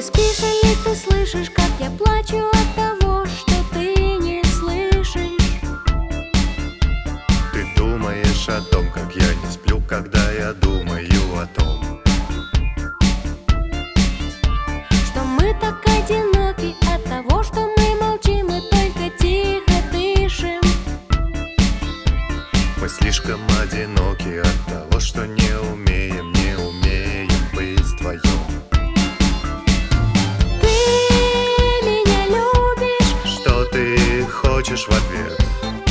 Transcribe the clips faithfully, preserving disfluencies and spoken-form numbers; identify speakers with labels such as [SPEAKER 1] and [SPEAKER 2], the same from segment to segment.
[SPEAKER 1] спишь или ты слышишь, как я плачу от того, что ты не слышишь?
[SPEAKER 2] Ты думаешь о том, как я не сплю, когда я думаю о том,
[SPEAKER 1] что мы так одиноки от того, что мы молчим и только тихо дышим.
[SPEAKER 2] мы слишком одиноки от того, что не умеем, не умеем быть вдвоем.
[SPEAKER 1] Ты меня любишь?
[SPEAKER 2] Что ты хочешь в ответ?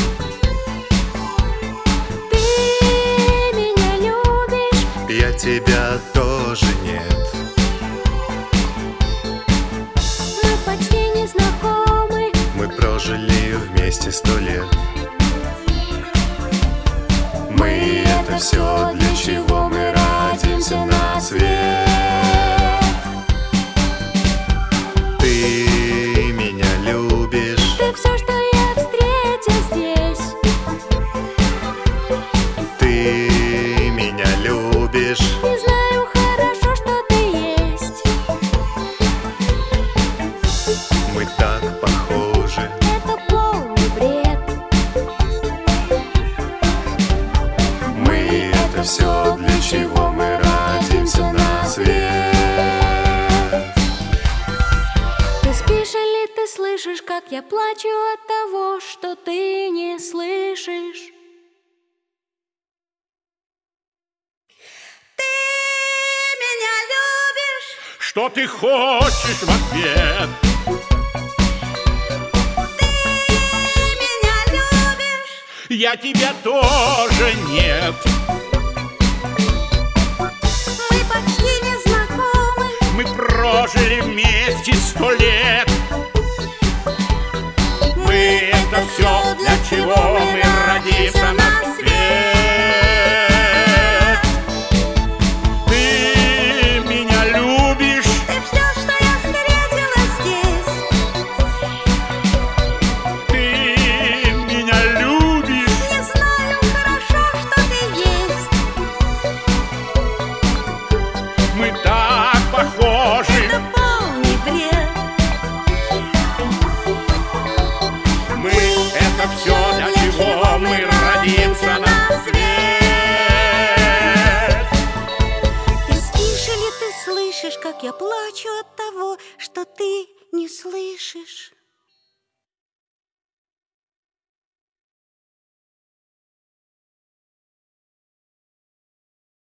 [SPEAKER 1] Ты меня любишь?
[SPEAKER 2] Я тебя тоже нет.
[SPEAKER 1] Мы почти не знакомы.
[SPEAKER 2] Мы прожили вместе сто лет. Мы — это все, для чего мы родимся на свет. Ты меня любишь?
[SPEAKER 1] Ты все, что я встретил здесь.
[SPEAKER 2] Ты меня любишь?
[SPEAKER 1] Не знаю хорошо, что ты есть.
[SPEAKER 2] Мы так похожи.
[SPEAKER 1] Это полный бред.
[SPEAKER 2] Мы — это все, для чего мы родимся на свет.
[SPEAKER 1] Ты спишь или ты слышишь, как я плачу от того, что ты не слышишь?
[SPEAKER 3] Ты меня любишь?
[SPEAKER 4] Что ты хочешь в ответ?
[SPEAKER 3] Ты меня любишь?
[SPEAKER 4] Я тебя тоже нет.
[SPEAKER 3] Мы почти не знакомы.
[SPEAKER 4] Мы прожили вместе сто лет. Мы — это все, для чего мы родимся на свет. Ты меня любишь?
[SPEAKER 3] Ты все, что я встретила здесь.
[SPEAKER 4] Ты меня любишь?
[SPEAKER 3] Не знаю хорошо, что ты есть.
[SPEAKER 4] Мы так похожи.
[SPEAKER 3] Это полный бред.
[SPEAKER 4] Мы — это все, для чего мы родимся на свет.
[SPEAKER 3] Ты спишь или ты слышишь, как я плачу от того, что ты не слышишь?